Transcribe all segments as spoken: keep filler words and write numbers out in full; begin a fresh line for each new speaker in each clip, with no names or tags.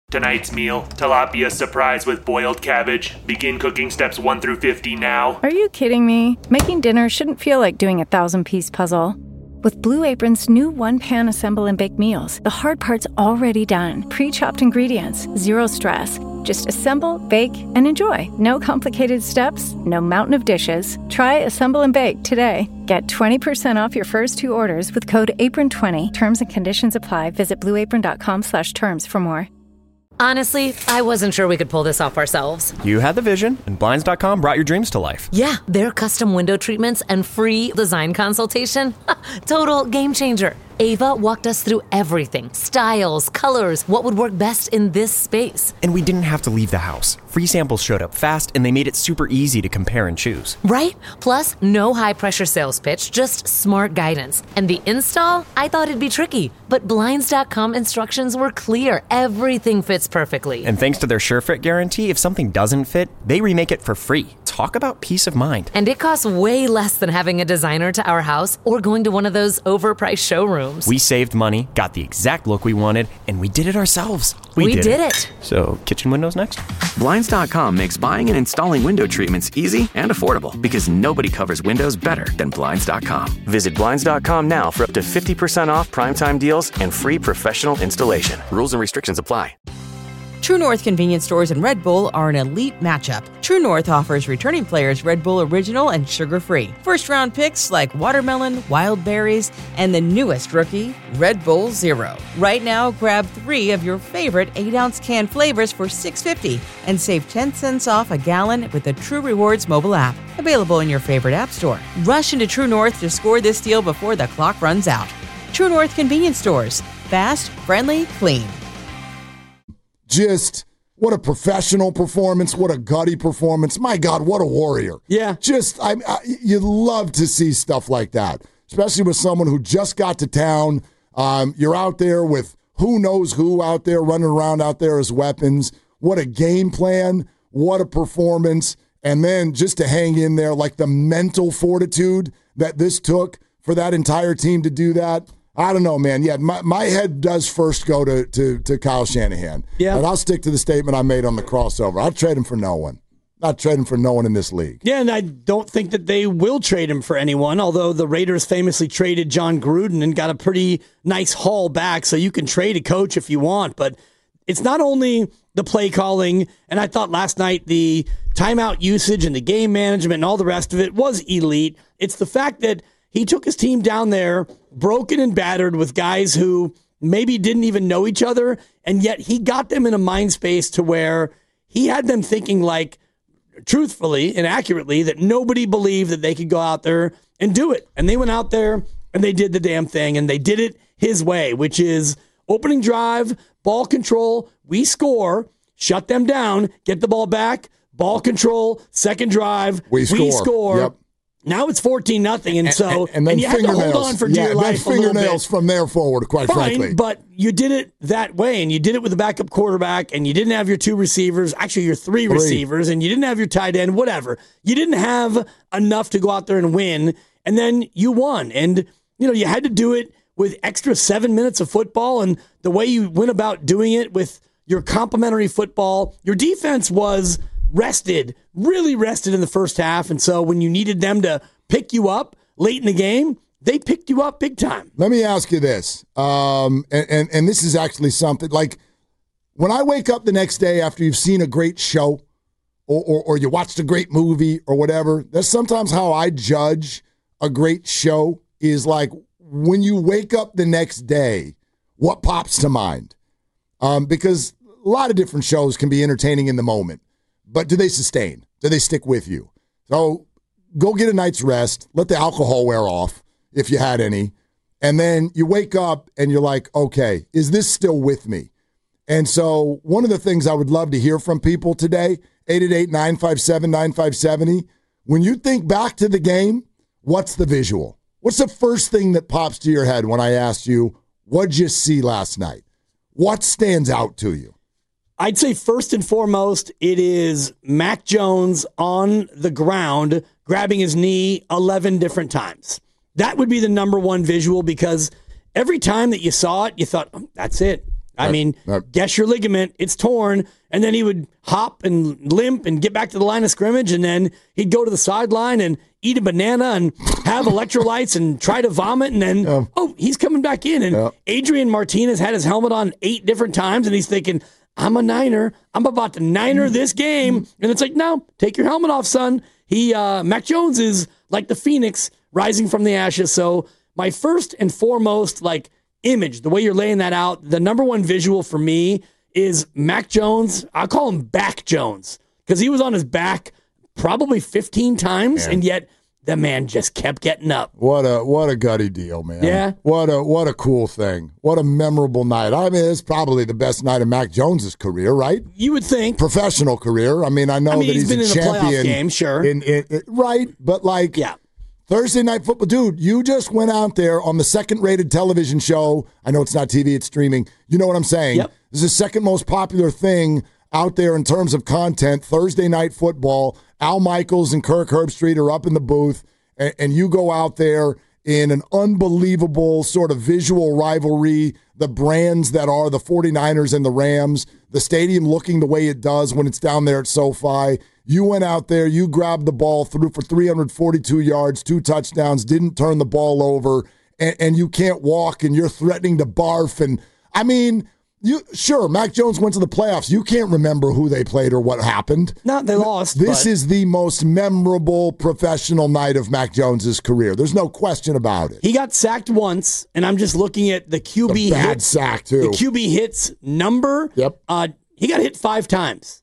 Tonight's meal, tilapia surprise with boiled cabbage. Begin cooking steps one through fifty now.
Are you kidding me? Making dinner shouldn't feel like doing a thousand-piece puzzle. With Blue Apron's new one-pan assemble and bake meals, the hard part's already done. Pre-chopped ingredients, zero stress. Just assemble, bake, and enjoy. No complicated steps, no mountain of dishes. Try Assemble and Bake today. Get twenty percent off your first two orders with code apron twenty. Terms and conditions apply. Visit blueapron.com slash terms for more.
Honestly, I wasn't sure we could pull this off ourselves.
You had the vision, and Blinds dot com brought your dreams to life.
Yeah, their custom window treatments and free design consultation. Total game changer. Ava walked us through everything. Styles, colors, what would work best in this space.
And we didn't have to leave the house. Free samples showed up fast, and they made it super easy to compare and choose.
Right? Plus, no high-pressure sales pitch, just smart guidance. And the install? I thought it'd be tricky, but Blinds dot com instructions were clear. Everything fits perfectly.
And thanks to their SureFit guarantee, if something doesn't fit, they remake it for free. Talk about peace of mind.
And it costs way less than having a designer to our house or going to one of those overpriced showrooms.
We saved money, got the exact look we wanted, and we did it ourselves. We,
we
did,
did
it.
it.
So, kitchen windows next?
Blinds dot com makes buying and installing window treatments easy and affordable because nobody covers windows better than Blinds dot com. Visit Blinds dot com now for up to fifty percent off primetime deals and free professional installation. Rules and restrictions apply.
True North convenience stores and Red Bull are an elite matchup. True North offers returning players Red Bull Original and sugar-free. First-round picks like watermelon, wild berries, and the newest rookie, Red Bull Zero. Right now, grab three of your favorite eight-ounce can flavors for six dollars and fifty cents and save ten cents off a gallon with the True Rewards mobile app. Available in your favorite app store. Rush into True North to score this deal before the clock runs out. True North convenience stores. Fast, friendly, clean.
Just what a professional performance, what a gutty performance. My God, what a warrior.
Yeah.
Just, I, I you love to see stuff like that, especially with someone who just got to town. Um, you're out there with who knows who out there running around out there as weapons. What a game plan. What a performance. And then just to hang in there, like the mental fortitude that this took for that entire team to do that. I don't know, man. Yeah, my, my head does first go to, to, to Kyle Shanahan.
Yeah.
And I'll stick to the statement I made on the crossover. I'll trade him for no one. Not trade him for no one in this league.
Yeah, and I don't think that they will trade him for anyone, although the Raiders famously traded John Gruden and got a pretty nice haul back, so you can trade a coach if you want. But it's not only the play calling, and I thought last night the timeout usage and the game management and all the rest of it was elite. It's the fact that he took his team down there, broken and battered with guys who maybe didn't even know each other, and yet he got them in a mind space to where he had them thinking like, truthfully and accurately, that nobody believed that they could go out there and do it. And they went out there and they did the damn thing, and they did it his way, which is opening drive, ball control, we score, shut them down, get the ball back, ball control, second drive,
we score.
We score.
Yep.
Now it's fourteen nothing, and, and so
and, and, then
and you have to hold on for
yeah,
dear life.
Then fingernails from there forward, quite
Fine,
frankly.
But you did it that way, and you did it with a backup quarterback, and you didn't have your two receivers, actually your three, three receivers, and you didn't have your tight end, whatever. You didn't have enough to go out there and win, and then you won. And you know you had to do it with extra seven minutes of football, and the way you went about doing it with your complementary football, your defense was rested, really rested in the first half. And so when you needed them to pick you up late in the game, they picked you up big time.
Let me ask you this. Um, and, and, and this is actually something like when I wake up the next day after you've seen a great show or, or, or you watched a great movie or whatever, that's sometimes how I judge a great show is like when you wake up the next day, what pops to mind? Um, because a lot of different shows can be entertaining in the moment. But do they sustain? Do they stick with you? So go get a night's rest. Let the alcohol wear off if you had any. And then you wake up and you're like, okay, is this still with me? And so one of the things I would love to hear from people today, eight eight eight, nine five seven, nine five seven zero, when you think back to the game, what's the visual? What's the first thing that pops to your head when I asked you, what'd you see last night? What stands out to you?
I'd say first and foremost, it is Mac Jones on the ground grabbing his knee eleven different times. That would be the number one visual because every time that you saw it, you thought, oh, that's it. I
Right.
mean,
Right.
guess your ligament, it's torn. And then he would hop and limp and get back to the line of scrimmage. And then he'd go to the sideline and eat a banana and have electrolytes and try to vomit. And then,
Yeah.
oh, he's coming back in. And
Yeah.
Adrian Martinez had his helmet on eight different times. And he's thinking, I'm a Niner. I'm about to Niner this game. And it's like, no, take your helmet off, son. He, uh, Mac Jones is like the Phoenix rising from the ashes. So my first and foremost, like, image, the way you're laying that out, the number one visual for me is Mac Jones. I call him Back Jones because he was on his back probably fifteen times,
Man.
and yet the man just kept getting up.
What a what a gutty deal, man.
Yeah.
What a what a cool thing. What a memorable night. I mean, it's probably the best night of Mac Jones's career, right?
You would think.
Professional career. I mean, I know
I mean,
that
he's
he's,
been
a
in a playoff
champion.
game, sure.
In, in, in- right, but like
Yeah.
Thursday Night Football. Dude, you just went out there on the second-rated television show. I know it's not T V, it's streaming. You know what I'm saying?
Yep.
This is the second most popular thing out there in terms of content, Thursday Night Football. Al Michaels and Kirk Herbstreit are up in the booth, and, and you go out there in an unbelievable sort of visual rivalry, the brands that are the 49ers and the Rams, the stadium looking the way it does when it's down there at SoFi. You went out there, you grabbed the ball, threw for three hundred forty-two yards, two touchdowns, didn't turn the ball over, and, and you can't walk, and you're threatening to barf. And I mean, you sure, Mac Jones went to the playoffs. You can't remember who they played or what happened.
Not they lost.
This
but
is the most memorable professional night of Mac Jones's career. There's no question about it.
he got sacked once, and I'm just looking at the Q B
A bad
hits.
sack, too.
The Q B hits number.
Yep.
Uh, he got hit five times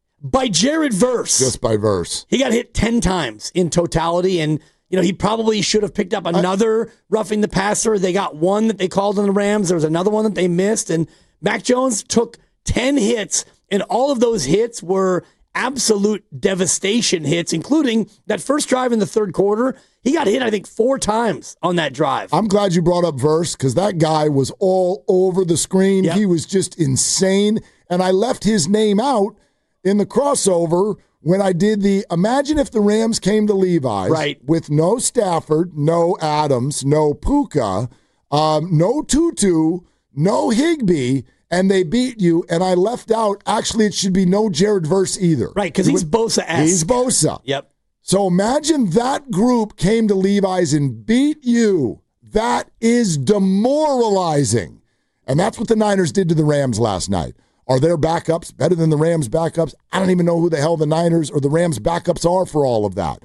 by Jared Verse.
Just by verse.
He got hit ten times in totality, and you know he probably should have picked up another roughing the passer. They got one that they called on the Rams. There was another one that they missed, and Mac Jones took ten hits, and all of those hits were absolute devastation hits, including that first drive in the third quarter. He got hit, I think, four times on that drive.
I'm glad you brought up Verse because that guy was all over the screen.
Yep.
He was just insane, and I left his name out in the crossover when I did the imagine if the Rams came to Levi's
Right.
with no Stafford, no Adams, no Puka, um, no Tutu, no Higbee, and they beat you. And I left out, actually, it should be no Jared Verse either.
Right, because he's Bosa-esque.
He's Bosa.
Yep.
So imagine that group came to Levi's and beat you. That is demoralizing. And that's what the Niners did to the Rams last night. Are their backups better than the Rams' backups? I don't even know who the hell the Niners or the Rams' backups are for all of that.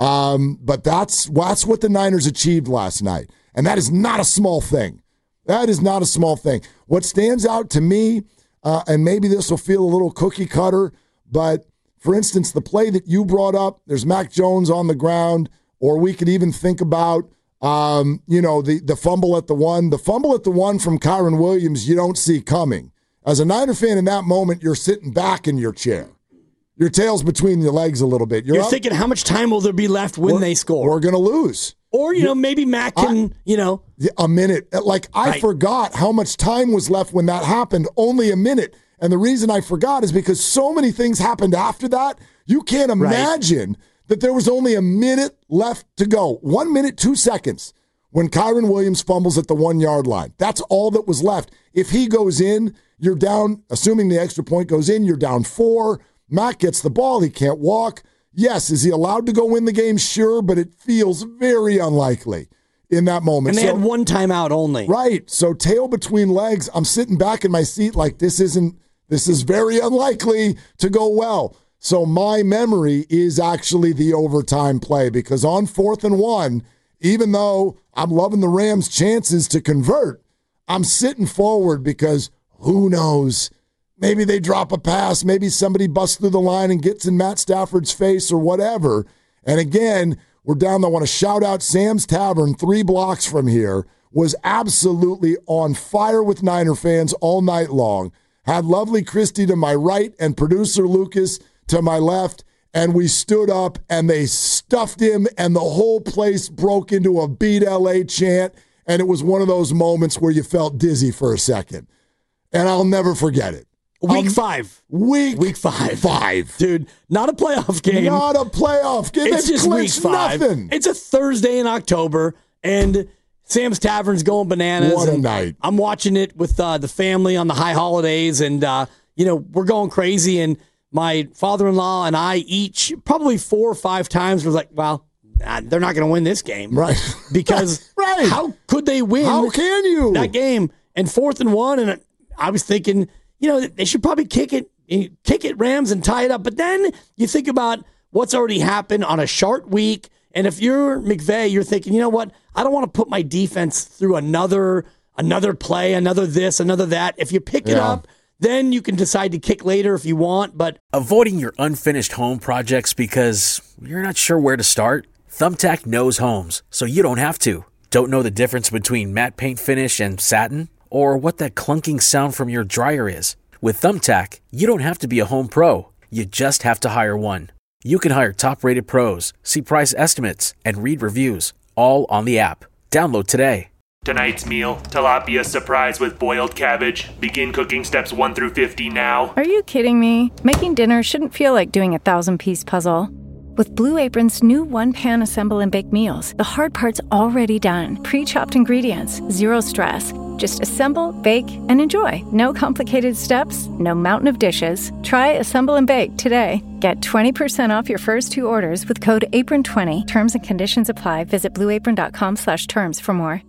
Um, but that's, that's what the Niners achieved last night. And that is not a small thing. That is not a small thing. What stands out to me, uh, and maybe this will feel a little cookie cutter, but for instance, the play that you brought up, there's Mac Jones on the ground, or we could even think about, um, you know, the, the fumble at the one. The fumble at the one from Kyron Williams, you don't see coming. As a Niner fan in that moment, you're sitting back in your chair. Your tail's between your legs a little bit. You're,
You're
up,
thinking, how much time will there be left when
we're-
they score?
We're going to lose.
Or, you know, maybe Mac can, you know.
A minute. Like, I
Right.
forgot how much time was left when that happened. Only a minute. And the reason I forgot is because so many things happened after that. You can't imagine that there was only a minute left to go. One minute, two seconds when Kyron Williams fumbles at the one-yard line. That's all that was left. If he goes in, you're down, assuming the extra point goes in, you're down four. Mac gets the ball. He can't walk. Yes, is he allowed to go win the game? Sure, but it feels very unlikely in that moment.
And they
So-
had one timeout only.
Right. So tail between legs, I'm sitting back in my seat like this isn't, this is very unlikely to go well. So my memory is actually the overtime play because on fourth and one, even though I'm loving the Rams' chances to convert, I'm sitting forward because who knows? Maybe they drop a pass. Maybe somebody busts through the line and gets in Matt Stafford's face or whatever. And again, we're down. I want to shout out Sam's Tavern, three blocks from here, was absolutely on fire with Niner fans all night long. Had lovely Christy to my right and producer Lucas to my left. And we stood up and they stuffed him and the whole place broke into a Beat L A chant. And it was one of those moments where you felt dizzy for a second. And I'll never forget it.
Week
Um,
five.
Week,
Week five.
Five.
Dude, not a playoff game.
Not a playoff game.
It's
They've
just week
clinched
five.
nothing.
It's a Thursday in October, and Sam's Tavern's going bananas.
What a night.
I'm watching it with uh, the family on the high holidays, and, uh, you know, we're going crazy. And my father-in-law and I each, probably four or five times, was like, well, nah, they're not going to win this game.
Right.
Because
right.
how could they win
How can you?
that game? And fourth and one, and I was thinking, you know, they should probably kick it, kick it, Rams, and tie it up. But then you think about what's already happened on a short week. And if you're McVay, you're thinking, you know what? I don't want to put my defense through another another play, another this, another that. If you pick it
Yeah.
up, then you can decide to kick later if you want. But
avoiding your unfinished home projects because you're not sure where to start? Thumbtack knows homes, so you don't have to. Don't know the difference between matte paint finish and satin? Or what that clunking sound from your dryer is? With Thumbtack, you don't have to be a home pro. You just have to hire one. You can hire top-rated pros, see price estimates, and read reviews, all on the app. Download today.
Tonight's meal, tilapia surprise with boiled cabbage. Begin cooking steps one through fifty now.
Are you kidding me? Making dinner shouldn't feel like doing a thousand-piece puzzle. With Blue Apron's new one-pan assemble and bake meals, the hard part's already done. Pre-chopped ingredients, zero stress. Just assemble, bake, and enjoy. No complicated steps, no mountain of dishes. Try Assemble and Bake today. Get twenty percent off your first two orders with code apron twenty. Terms and conditions apply. Visit blueapron.com slash terms for more.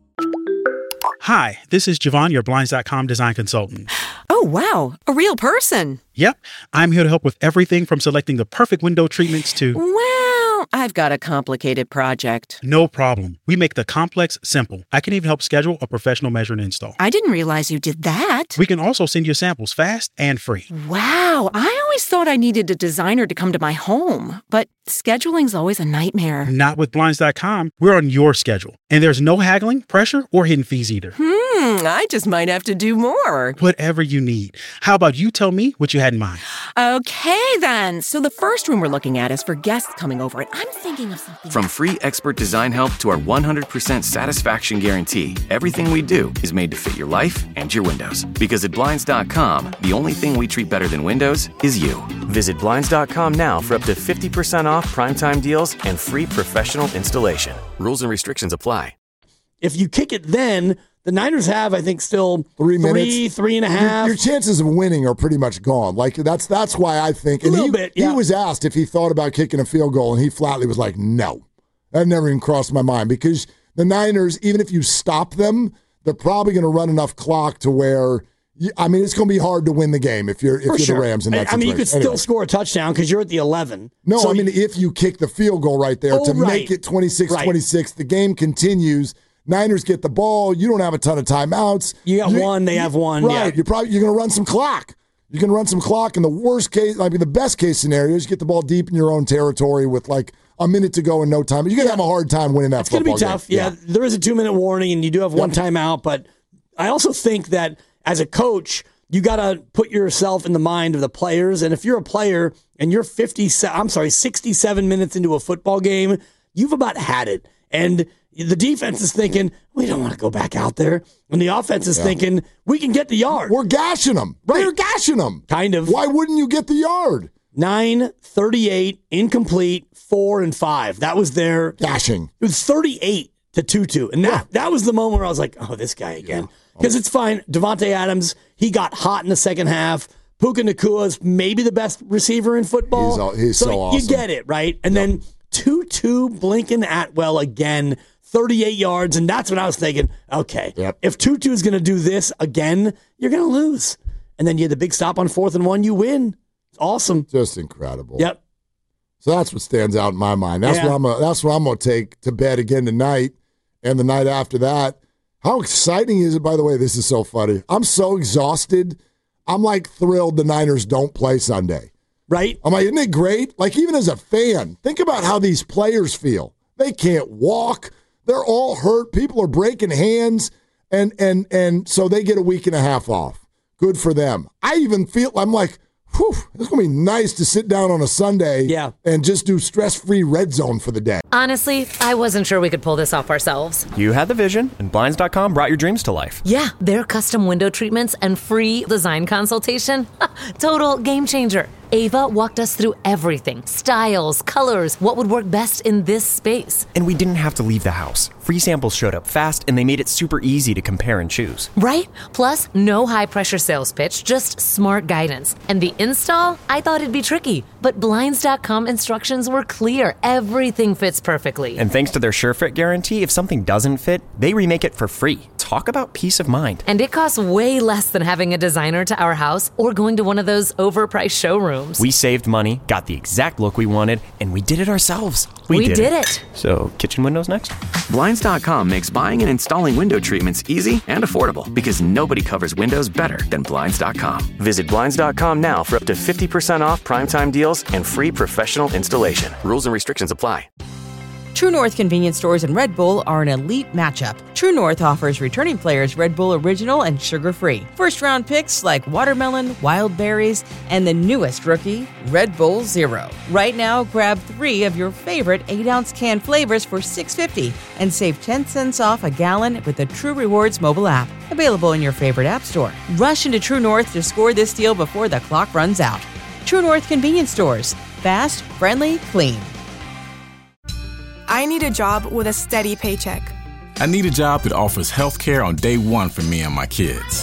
Hi, this is Javon, your Blinds dot com design consultant.
Oh, wow. A real person.
Yep, I'm here to help with everything from selecting the perfect window treatments to...
Well, I've got a complicated project.
No problem. We make the complex simple. I can even help schedule a professional measure and install.
I didn't realize you did that.
We can also send you samples fast and free.
Wow. I always thought I needed a designer to come to my home, but scheduling's always a nightmare.
Not with Blinds dot com. We're on your schedule. And there's no haggling, pressure, or hidden fees either.
Hmm, I just might have to do more.
Whatever you need. How about you tell me what you had in mind?
Okay, then. So the first room we're looking at is for guests coming over, and I'm thinking of something.
From free expert design help to our one hundred percent satisfaction guarantee, everything we do is made to fit your life and your windows. Because at Blinds dot com, the only thing we treat better than windows is you. Visit Blinds dot com now for up to fifty percent off primetime deals and free professional installation. Rules and restrictions apply.
if you kick it then, the Niners have, I think, still
three minutes,
three, three and a half.
Your, your chances of winning are pretty much gone. Like that's that's why I think. And
a little
he,
bit. Yeah.
He was asked if he thought about kicking a field goal, and he flatly was like, "No." That never even crossed my mind because the Niners, even if you stop them, they're probably going to run enough clock to where. You, I mean, it's going to be hard to win the game if you're if
For
you're
sure.
the Rams in that
I
situation.
mean, you could
anyway.
still score a touchdown because you're at the eleven.
No,
so
I mean,
you,
if you kick the field goal right there
oh,
to
right.
make it twenty-six twenty-six,
right.
the game continues. Niners get the ball. You don't have a ton of timeouts.
You got
you,
one. They have one.
Right.
Yeah.
You're probably you're going to run some clock. You're going to run some clock. And the worst case, I mean, the best case scenario is you get the ball deep in your own territory with like a minute to go and no time. You're going to
Yeah.
have a hard time winning that
It's going to
football
be tough.
game.
Yeah. There is a two minute warning, and you do have one
Yep.
timeout. But I also think that as a coach, you got to put yourself in the mind of the players. And if you're a player and you're fifty, I'm sorry, sixty-seven minutes into a football game, you've about had it. And the defense is thinking, we don't want to go back out there. And the offense is
Yeah.
thinking, we can get the yard.
We're gashing them.
Right.
They're gashing them.
Kind of.
Why wouldn't you get the yard?
nine thirty-eight, incomplete, four and five. That was their
Gashing.
It was thirty-eight to two two. And that,
Yeah.
that was the moment where I was like, oh, this guy again. Because it's fine. Devontae Adams, he got hot in the second half. Puka Nakua's maybe the best receiver in football.
He's all- he's so awesome.
You get it, right? And then two two, Blinken Atwell again, thirty-eight yards. And that's when I was thinking, okay,
Yep.
if Tutu is going to do this again, you're going to lose. And then you had the big stop on fourth and one, you win. It's awesome.
Just incredible.
Yep.
So that's what stands out in my mind. That's
Yeah.
what I'm. A, that's what I'm going to take to bed again tonight, and the night after that. How exciting is it? By the way, this is so funny. I'm so exhausted. I'm like thrilled the Niners don't play Sunday.
Right?
I'm like, isn't it great? Like even as a fan, think about how these players feel. They can't walk. They're all hurt. People are breaking hands, and and and so they get a week and a half off. Good for them. I even feel I'm like. Whew, it's going to be nice to sit down on a Sunday
Yeah.
and just do stress-free red zone for the day.
Honestly, I wasn't sure we could pull this off ourselves.
You had the vision, and Blinds dot com brought your dreams to life.
Yeah, their custom window treatments and free design consultation. Total game changer. Ava walked us through everything. Styles, colors, what would work best in this space.
And we didn't have to leave the house. Free samples showed up fast, and they made it super easy to compare and choose.
Right? Plus, no high-pressure sales pitch, just smart guidance. And the install? I thought it'd be tricky, but Blinds dot com instructions were clear. Everything fits perfectly.
And thanks to their SureFit guarantee, if something doesn't fit, they remake it for free. Talk about peace of mind.
And it costs way less than having a designer to our house or going to one of those overpriced showrooms.
We saved money, got the exact look we wanted, and we did it ourselves.
We, we did, did it. it.
So, kitchen windows next?
Blinds dot com makes buying and installing window treatments easy and affordable because nobody covers windows better than Blinds dot com. Visit Blinds dot com now for up to fifty percent off primetime deals and free professional installation. Rules and restrictions apply.
True North convenience stores and Red Bull are an elite matchup. True North offers returning players Red Bull Original and sugar-free. First-round picks like watermelon, wild berries, and the newest rookie, Red Bull Zero. Right now, grab three of your favorite eight ounce can flavors for six dollars and fifty cents and save ten cents off a gallon with the True Rewards mobile app. Available in your favorite app store. Rush into True North to score this deal before the clock runs out. True North convenience stores. Fast, friendly, clean.
I need a job with a steady paycheck.
I need a job that offers health care on day one for me and my kids.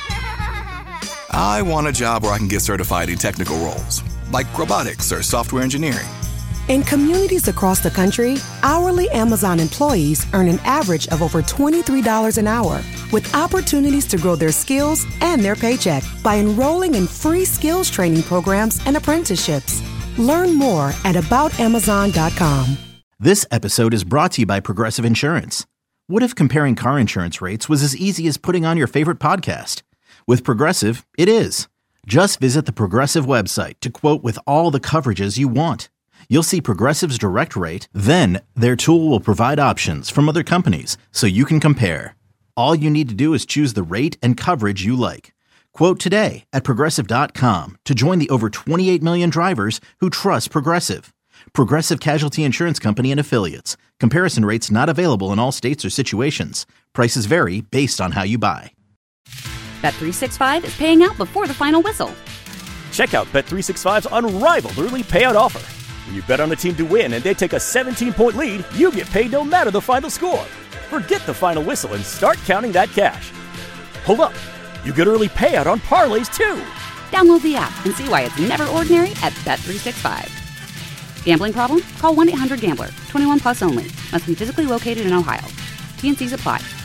I want a job where I can get certified in technical roles, like robotics or software engineering.
In communities across the country, hourly Amazon employees earn an average of over twenty-three dollars an hour, with opportunities to grow their skills and their paycheck by enrolling in free skills training programs and apprenticeships. Learn more at about amazon dot com.
This episode is brought to you by Progressive Insurance. What if comparing car insurance rates was as easy as putting on your favorite podcast? With Progressive, it is. Just visit the Progressive website to quote with all the coverages you want. You'll see Progressive's direct rate, then their tool will provide options from other companies so you can compare. All you need to do is choose the rate and coverage you like. Quote today at progressive dot com to join the over twenty-eight million drivers who trust Progressive. Progressive Casualty Insurance Company and Affiliates. Comparison rates not available in all states or situations. Prices vary based on how you buy.
Bet three sixty-five is paying out before the final whistle.
Check out Bet three sixty-five's unrivaled early payout offer. When you bet on a team to win and they take a seventeen-point lead, you get paid no matter the final score. Forget the final whistle and start counting that cash. Hold up. You get early payout on parlays, too.
Download the app and see why it's never ordinary at Bet three sixty-five. Gambling problem? Call one eight hundred gambler. twenty-one plus only. Must be physically located in Ohio. T and C's apply.